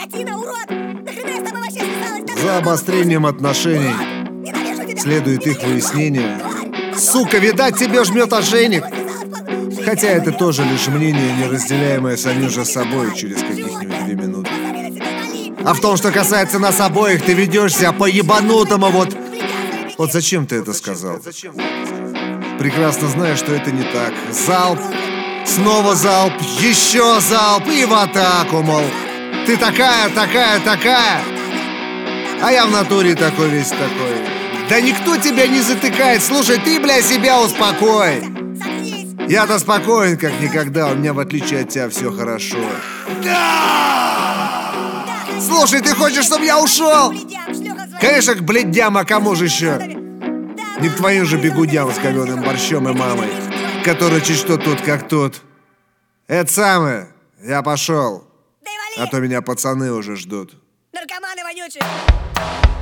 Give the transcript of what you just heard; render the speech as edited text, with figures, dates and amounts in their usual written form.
скотина, урод! Нахрена я с тобой вообще связалась? За обострением отношений следует их выяснение. Сука, видать, тебе жмет ошейник. Хотя это тоже лишь мнение, не разделяемое самим же собой через каких-нибудь 2 минуты. А в том, что касается нас обоих, ты ведешь себя по-ебанутому, вот. Вот зачем ты это сказал? Прекрасно знаешь, что это не так. Залп, снова залп, еще залп и в атаку, мол. Ты такая, а я в натуре такой весь такой. Да никто тебя не затыкает. Слушай, ты, бля, себя успокой. Я-то спокоен, как никогда. У меня, в отличие от тебя, все хорошо. Да! Слушай, ты хочешь, чтобы я ушел? Конечно, к блядям, а кому же еще? Не к твоим же бегудям с говёным борщом и мамой, который чуть что тут, как тут. Это самое, я пошел. А то меня пацаны уже ждут. Наркоманы вонючие!